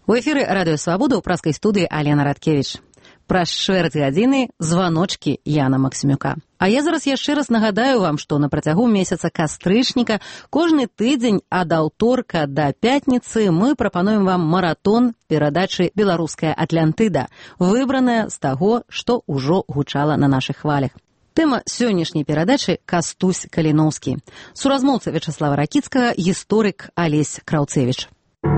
У эфіры радыё Свабода ў праскай студыі Алена Радкевіч. Праз чвэрць гадзіны званочкі Яна Максімюка. А я зараз яшчэ раз нагадаю вам, што на працягу месяца кастрычніка кожны тыдзень ад аўторка да пятніцы мы прапануем вам маратон перадачы «Беларуская Атлантыда», выбраная з таго, што ўжо гучала на нашых хвалях. Тэма сённяшняй перадачы Кастусь Каліноўскі. Суразмоўца Вячаслава Ракіцкага, гісторык Алесь Краўцевіч.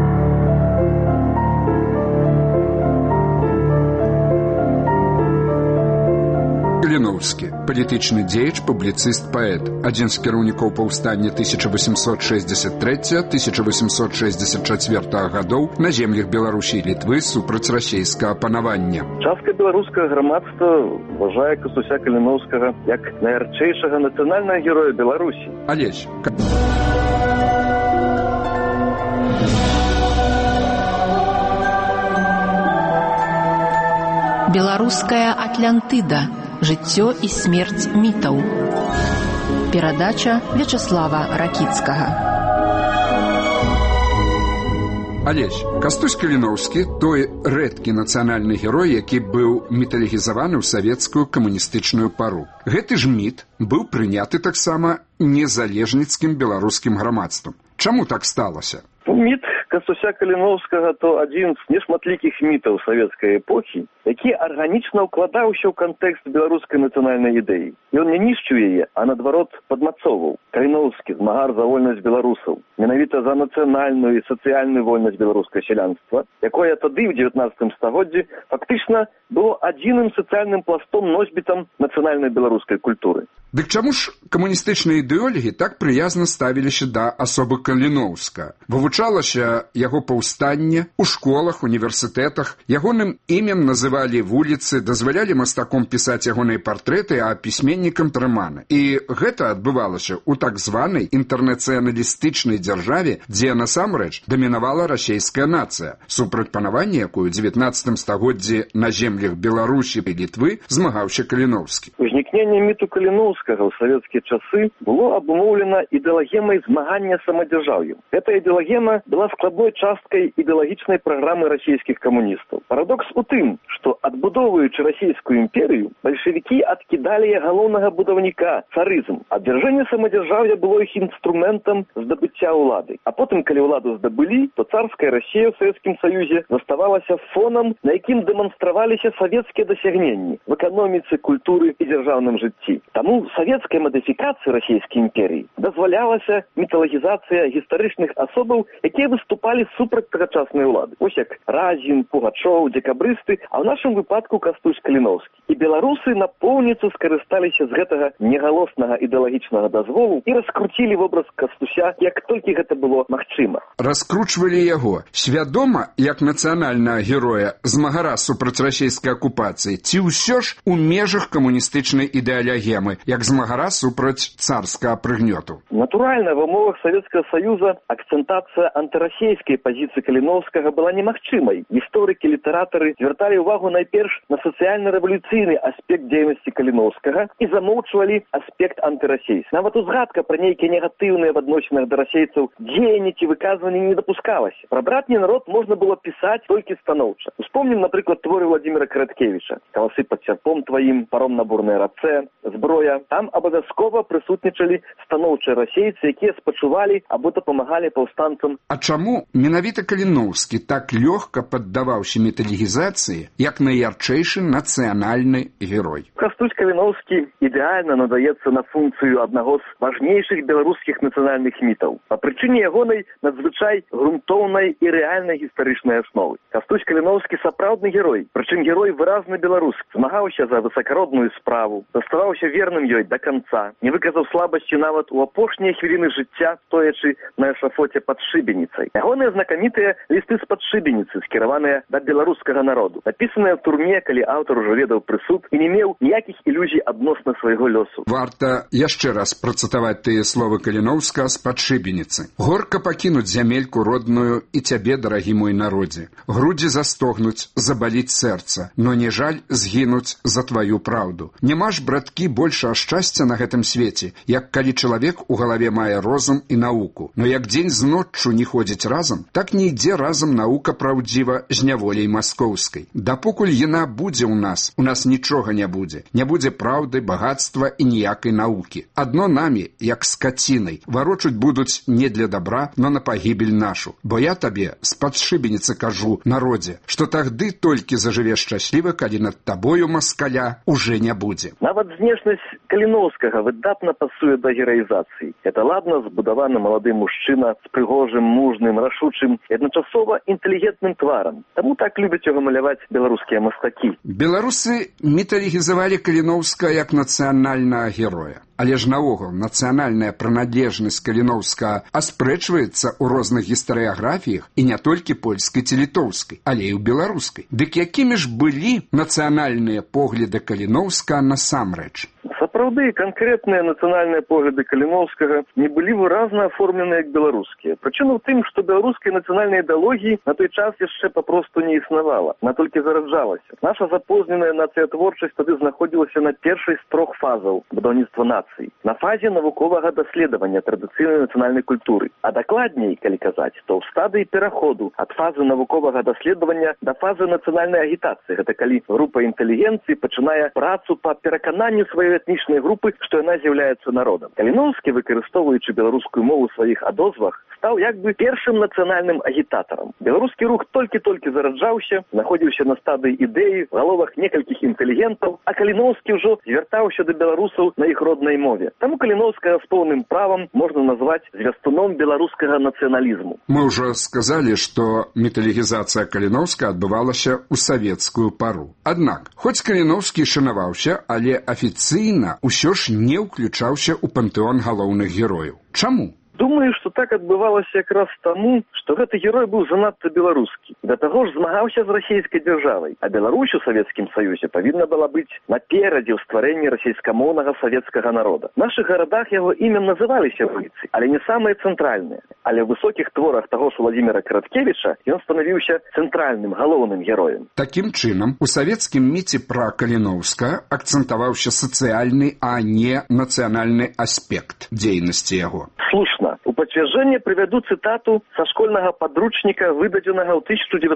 Каліноўскі, палітычны дзеяч, публіцыст, паэт, адзін з кіраўнікоў паўстання 1863-1864 гадоў на землях Беларусі і Літвы супраць расійскага панавання. Частка беларускага грамадства вважае Кастуся Каліноўскага як найярчэйшага нацыянальнага героя Беларусі. Алесь. Беларуская Атлантыда. Жыццё і смерць мітаў. Перадача Вячаслава Ракіцкага. Алесь, Кастусь Каліноўскі – той рэдкі нацыянальны герой, які быў міталогізаваны ў савецкую камуністычную пару. Гэты ж міт быў прыняты таксама незалежніцкім беларускім грамадствам. Чаму так сталася? Міт Кастуся Каліноўскага то адзін з нешматлікіх мітаў савецкай эпохі, які арганічна ўкладаўся ў кантэкст беларускай нацыянальнай ідэі. Ён не нішчыў яе, а наадварот падмацоўваў. Каліноўскі змагар за вольнасць беларусаў, менавіта за нацыянальную і сацыяльную вольнасць беларускага сялянства, якое тады ў 19 стагоддзі фактычна было адзіным сацыяльным пластом носьбітам нацыянальнай беларускай культуры. Дык чаму ж камуністычныя ідэолагі так прыязна ставіліся да асобы Каліноўска? Вывучалася яго паўстанне у школах, універсітэтах, ягоным імем называлі вуліцы, дазвалялі мастаком пісаць ягоныя партрэты, а пісьменнікам раманы. І гэта адбывалася ў так званай інтэрнацыяналістычнай дзяржаве, дзе насамрэч дамінавала расійская нацыя, супраць панавання, якую ў 19 стагоддзі на землях Беларусі і Літвы змагаўся Каліноўскі. Узнікненне міту Каліноўскага ў савецкія часы было абумоўлена ідэалагемай змагання самадзяржаўем. Эта ідэалагема была складной часткай ідэалагічнай праграмы расійскіх камуністаў. Парадокс у тым, што адбудоўваючы расійскую імперыю, бальшавікі адкідалі галоўнага будаўніка – царызм. Абвяржэнне самадзяржаўя было іх інструментам здабыцця ўлады. А потым, калі ўладу здабылі, то царская Расія ў Савецкім Саюзе заставалася фонам, на якім дэманстраваліся савецкія дасягненні в эканоміцы, культуры і дзяржаўным жыцці. Таму савецкая мадыфікацыя расійскай імперіі дазвалялася міталагізацыя гістарычных асобаў, якія выступалі супраць тагачаснай улады. Вось як Разін, Пугачоў, дзекабрысты, а ў нашым выпадку Кастусь Каліноўскі. І беларусы напоўніцу скарысталіся з гэтага негалоснага ідэалагічнага дазволу і раскруцілі вобраз Кастуся, як толькі гэта было магчыма. Раскручвалі яго свядома як нацыянальнага героя, змагара супраць расійскай акупацыі, ці ўсё ж у межах камуністычнай ідэалогемы, як змагара супраць царскага прыгнёту? Натуральна, в умовах Савецкага Саюза акцэнтацыя антырасійскай пазіцыі Каліноўскага была немагчымай. Гісторыкі, літаратары звярталі ўвагу найперш на сацыяльна-рэвалюцыйны аспект дзейнасці Каліноўскага і замоўчвалі аспект антырасійскі. Нават узгадка пра нейкія негатыўныя в адносінах да расейцаў дзеянні ці выказванні не дапускалася. Пра братні народ можна было пісаць толькі станоўча. Успомнім, напрыклад, творы Владзіміра Караткевіча «Каласы пад сярпом тваім», «Паром на бурнай рацэ», «Зброя». Там абавязкова прысутнічалі станоўчыя расейцы, якія спачувалі або дапамагалі паўстанцам. А чаму менавіта Каліноўскі так лёгка паддаваўся міталогізацыі, як найярчэйшы нацыянальны герой? Кастусь Каліноўскі ідэальна надаецца на функцыю аднаго з важнейшых беларускіх нацыянальных мітаў. Па прычыне ягонай надзвычай грунтоўнай і рэальнай гістарычнай асновы. Кастусь Каліноўскі сапраўдны герой, прычым герой выразна беларускі. Змагаўся за высакародную справу, заставаўся верным ёй да канца, не выказаў слабасці нават у апошнія хвіліны жыцця, стоячы на эшафоце пад шыбеніцай. Ягоныя знакамітыя лісты з-пад шыбеніцы, скіраваныя да беларускага народу, напісаныя ў турме, калі аўтар ужо ведаў прысуд і не меў ніякіх ілюзій адносна свайго лёсу. Варта яшчэ раз працытаваць тыя словы Каліноўскага з-пад шыбеніцы. Горка пакінуць зямельку родную і цябе, дарагі мой народзе. Грудзі застогнуць, забаліць сэрца, но не жаль згінуць за тваю праўду. Няма ж, браткі, большага шчасця на гэтым свеце, як калі чалавек у галаве мае розум і науку. Но як дзень з ноччу не ходзіць разам, так не ідзе разам наука праўдзіва з няволяй маскоўскай. Дапокуль яна будзе ў нас нічога не будзе. Не будзе праўды, багатства і ніякай навукі. Адно намі, як скацінай, варочуць будуць не для добра, но на пагібель нашу. Бо я табе з-пад шыбеніцы кажу, народзе, што тагды толькі зажывеш шчасліва, калі над табою маскаля уже не будзе. Нават знешнасць Каліноўскага выдатна пасуе да гераізацыі. Это ладна збудаваны малады мужчына з прыгожым, мужным, рашучым, адначасова інтэлігентным тварам. Таму так любяць яго маляваць беларускія мастакі. Беларусы міталігізавалі Каліноўскага як нацыянальнага героя. Але ж наогул нацыянальная прыналежнасць Каліноўскага аспрэчваецца ў розных гістарыяграфіях і не толькі польскай ці літоўскай, але і ў беларускай. Дык якімі ж былі нацыянальныя погляды Каліноўскага насамрэч? Сапраўды, канкрэтныя нацыянальныя погляды Каліноўскага не былі выразна аформлены як беларускія. Прычына ў тым, што беларускай нацыянальнай ідэалогіі на той час яшчэ папросту не існавала, она толькі зараджалася. Наша запозненая нацыятворчасць тады знаходзілася на першай з трох фазаў будаўніцтва нацыі. На фазе навуковага даследавання традыцыйнай нацыянальнай культуры. А дакладней, калі казаць, то ў стадыі пераходу ад фазы навуковага даследавання да фазы нацыянальнай агітацыі. Гэта калі група інтэлігенцыі пачынае працу па перакананню сваёй этнічнай групы, што яна з'яўляецца народам. Каліноўскі, выкарыстоўваючы беларускую мову ў сваіх адозвах, стаў як бы першым нацыянальным агітатарам. Беларускі рух толькі-толькі зараджаўся, знаходзіўся на стадыі ідэі, в галовах некалькіх інтэлігентаў, а Каліноўскі ўжо звяртаўся да беларусаў на іх роднай мове. Таму Каліноўскага з поўным правам можна назваць звястуном беларускага нацыяналізму. Мы ўжо сказалі, што міталігізацыя Каліноўскага адбывалася ў савецкую пару. Аднак, хоць Каліноўскі шанаваўся, але афіцыйна ўсё ж не ўключаўся ў пантэон галоўных герояў. Чаму? Думаю, што так адбывалася якраз таму, што гэты герой быў занадта беларускі. Да таго ж змагаўся з расійскай дзяржавай, а Беларусь у Савецкім Саюзе павінна была быць наперадзе ў стварэнні расійскамоўнага савецкага народа. В нашых гарадах яго імем называліся вуліцы, але не самыя цэнтральныя. Але ў высокіх творах таго ж Владзіміра Караткевіча ён станавіўся цэнтральным, галоўным героем. Такім чынам, у савецкім міце пра Каліноўскага акцэнтаваўся сацыяльны, а не нацыянальны аспект дзейнасці яго. Слушна. У пацверджэнне прывяду цытату са школьнага падручніка, выдадзенага ў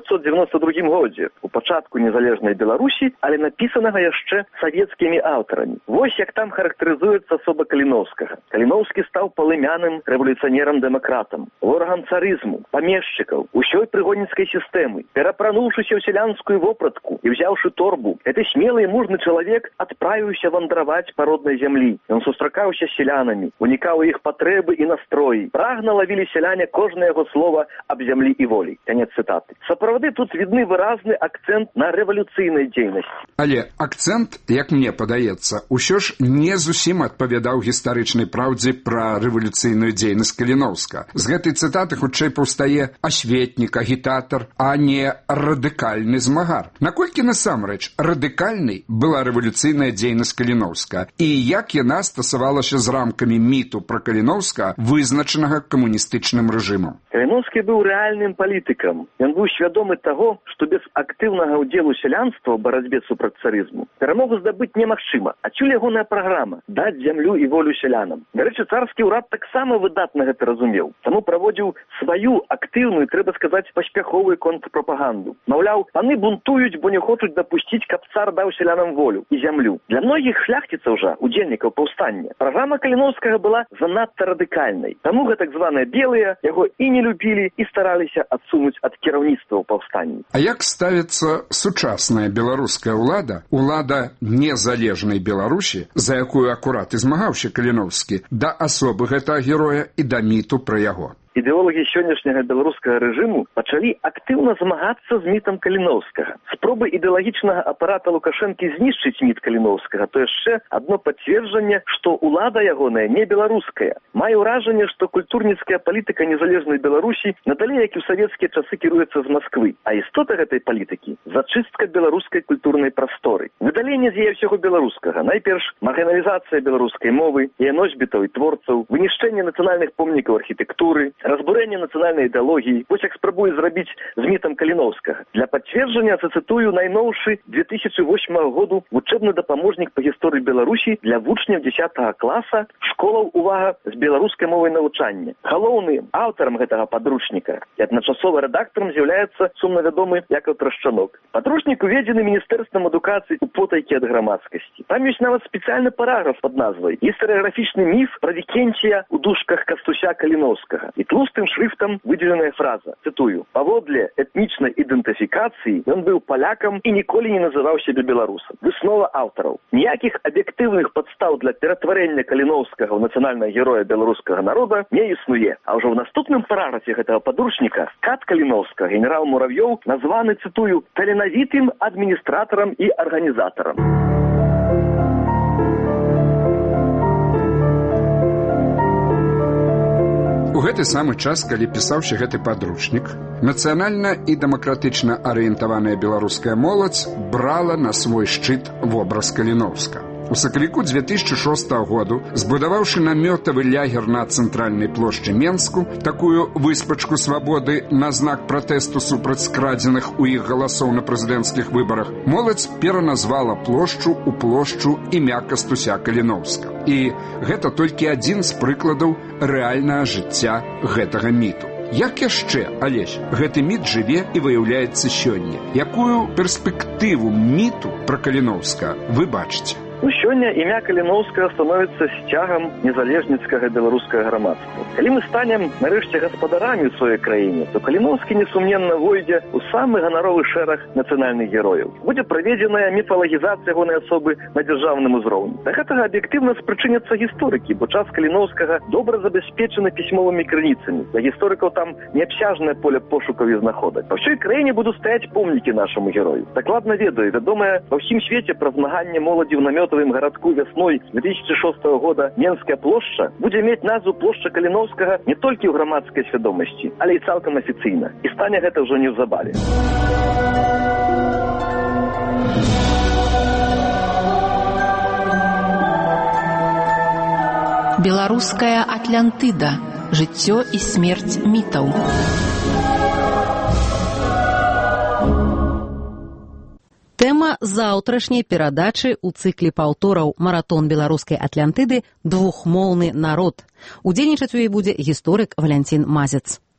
1992 годзе, у пачатку незалежнай Беларусі, але напісанага яшчэ савецкімі аўтарамі. Вось як там характарызуецца асоба Каліноўскага. Каліноўскі стаў палымяным рэвалюцыянерам-дэмакратам, ворагам царызму, памешчыкаў, усёй прыгонніцкай сістэмы. Перапрануўшыся ў сялянскую вопратку і ўзяўшы торбу, гэты смелы і мужны чалавек адправіўся вандраваць па роднай зямлі. Ён сустракаўся з сялянамі, унікаў іх патрэбы і настроі. Прагна лавілі сяляне кожнае яго слова аб зямлі і волі. Канец цытаты. Сапраўды тут відны выразны акцэнт на рэвалюцыйнай дзейнасці. Але акцэнт, як мне падаецца, усё ж не зусім адпавядаў гістарычнай праўдзе пра рэвалюцыйную дзейнасць Каліноўскага. З гэтай цытаты хутчэй паўстае асветнік, агітатар, а не радыкальны змагар. Наколькі насамрэч радыкальнай была рэвалюцыйная дзейнасць Каліноўскага і як яна стасавалася з рамкамі міту пра Каліноўскага, вызначанага камуністычным рэжымам. Каліноўскі быў рэальным палітыкам. Ён быў свядомы таго, што без актыўнага ўдзелу сялянства ў барацьбе супраць царызму перамогу здабыць немагчыма. Адсюль ягоная праграма даць зямлю і волю сялянам. Дарэчы, царскі ўрад таксама выдатна гэта разумеў. Таму праводзіў сваю актыўную, трэба сказаць, паспяховую контрпрапаганду. Маўляў, паны бунтуюць, бо не хочуць дапусціць, каб цар даў сялянам волю і зямлю. Для многіх шляхціцаў жа, удзельнікаў паўстання, праграма Каліноўскага была занадта радыкальнай. Таму гэтак званыя белыя яго і не любілі і стараліся адсунуць ад кіраўніцтва ў паўстанні. А як ставіцца сучасная беларуская ўлада, улада незалежнай Беларусі, за якую акурат і змагаўся Каліноўскі, да асобы гэтага героя і да міту пра яго? Ідэолагі сённяшняга беларускага рэжыму пачалі актыўна змагацца з мітам Каліноўскага. Спробы ідэалагічнага апарата Лукашэнкі знішчыць міт Каліноўскага то яшчэ адно пацверджанне, што ўлада ягоная не беларуская. Мае ўражанне, што культурніцкая палітыка незалежнай Беларусі надалей, як і ў савецкія часы, кіруецца з Масквы. А істота гэтай палітыкі – зачыстка беларускай культурнай прасторы. Выдаленне з яе ўсяго беларускага. Найперш маргіналізацыя беларускай мовы, яе носьбітаў і творцаў, вынішчэнне нацыянальных помнікаў архітэктуры, разбурэнне нацыянальнай ідэалогіі. Вось як спрабуе зрабіць з мітам Каліноўскага. Для пацверджання зацытую найноўшы 2008 году вучэбны дапаможнік па гісторыі Беларусі для вучняў 10 класа школаў, увага, з беларускай мовай навучання. Галоўным аўтарам гэтага падручніка і адначасова рэдактарам з'яўляецца сумна вядомы Якаў Трашчанок. Падручнік уведзены Міністэрствам адукацыі у потайкі ад грамадскасці. Там ёсць нават спецыяльны параграф пад назвай «Гістарыяграфічны міф пра Вікенція ў дужках Кастуся Каліноўскага». І тлустым шрыфтам выдзеленая фраза, цытую: «Паводле этнічнай ідэнтыфікацыі ён быў палякам і ніколі не называў сябе беларусам». Выснова аўтараў. Ніякіх аб'ектыўных падстаў для ператварэння Каліноўскага ў нацыянальнага героя беларускага народа не існуе. А ўжо ў наступным параграфе гэтага падручніка кат Каліноўскага, генерал Муравьёў, названы, цытую, «таленавітым адміністратарам і арганізатарам». У гэты самы час, калі пісаўся гэты падручнік, нацыянальна і дэмакратычна арыентаваная беларуская моладзь брала на свой шчыт вобраз Каліноўска. У сакавіку 2006 году, збудаваўшы намётавы лягер на цэнтральнай плошчы Менску, такую выспачку свабоды на знак пратэсту супраць скрадзеных у іх галасоў на прэзідэнцкіх выбарах, моладзь пераназвала плошчу ў плошчу імя Кастуся Каліноўска. І гэта толькі адзін з прыкладаў рэальнага жыцця гэтага міту. Як яшчэ, Алесь, гэты міт жыве і выяўляецца сёння? Якую перспектыву міту пра Каліноўска вы бачыце? Сёння імя Каліноўскага становіцца сцягам незалежніцкага беларускага грамадства. Калі мы станем нарэшце гаспадарамі ў сваёй краіне, то Каліноўскі несумненна войдзе ў самы ганаровы шэраг нацыянальных герояў. Будзе праведзеная міфалагізацыя ягонай асобы на дзяржаўным узроўні. Да гэтага аб'ектыўна спрычыняцца гісторыкі, бо час Каліноўскага добра забяспечаны пісьмовымі крыніцамі. Для гісторыкаў там неабсяжнае поле пошукаў і знаходак. Па ўсёй краіне будуць стаяць помнікі нашаму герою. Дакладна ведаю, вядомая ва ўсім свеце пра змаганне моладзі ў намётавым гарадку вясной 2006 года Менская плошча будзе мець назву плошча Каліноўскага не толькі ў грамадскай свядомасці, але і цалкам афіцыйна. І стане гэта ўжо неўзабаве. Беларуская Атлантыда. Жыццё і смерць мітаў. Тэма заўтрашняй перадачы ў цыкле паўтораў «Маратон беларускай Атлантыды. Двухмоўны народ». Удзельнічаць у ёй будзе гісторык Валянцін Мазец.